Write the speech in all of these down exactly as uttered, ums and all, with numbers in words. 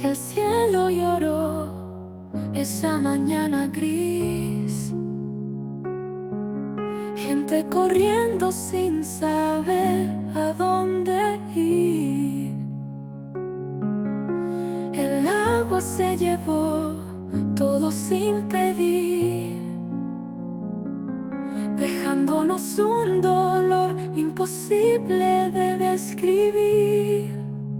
El cielo lloró esa mañana gris, gente corriendo sin saber a dónde ir. El agua se llevó todo sin pedir, dejándonos un dolor imposible de describir.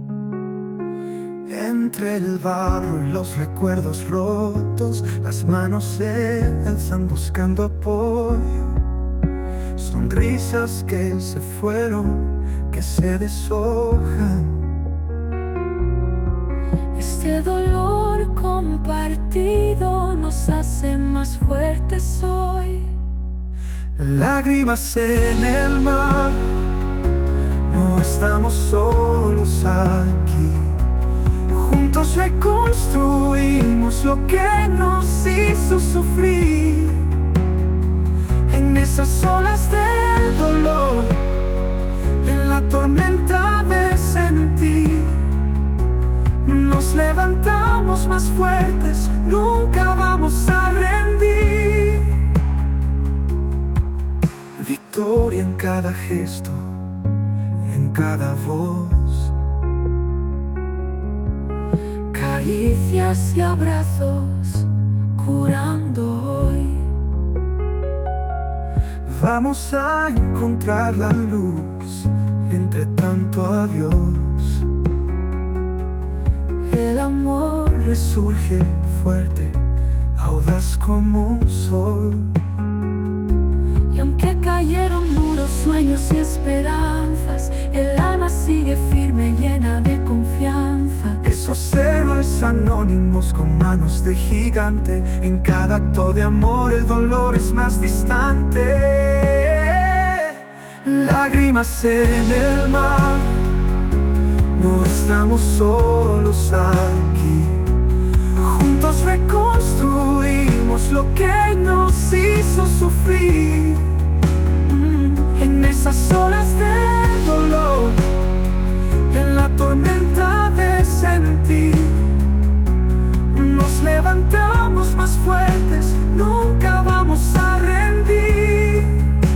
Entre el barro y los recuerdos rotos, las manos se alzan buscando apoyo. Sonrisas que se fueron, que se deshojan. Este dolor compartido nos hace más fuertes hoy. Lágrimas en el mar, no estamos solos aquí. Juntos reconstruimos lo que nos hizo sufrir. En esas olas del dolor, en la tormenta de sentir, nos levantamos más fuertes, nunca vamos a rendir. Victoria en cada gesto, en cada voz. Caricias y abrazos curando hoy. Vamos a encontrar la luz entre tanto adiós. El amor Resurge fuerte, audaz como un sol. y aunque cayeron muros, sueños y esperanzas, el alma sigue firme, llena de confianza. Esos héroes anónimos con manos de gigante, en cada acto de amor el dolor es más distante. Lágrimas en el mar, no estamos solos aquí. Juntos reconstruimos lo que nos hizo sufrir. En esas olas de dolor, en la tormenta de sentir, nos levantamos más fuertes, nunca vamos a rendir.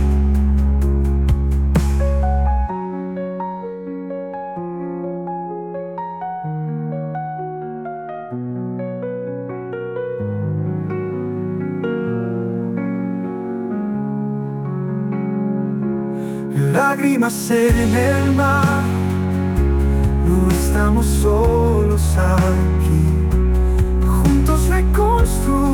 Lágrimas en el mar, no estamos solos aquí. Juntos reconstruimos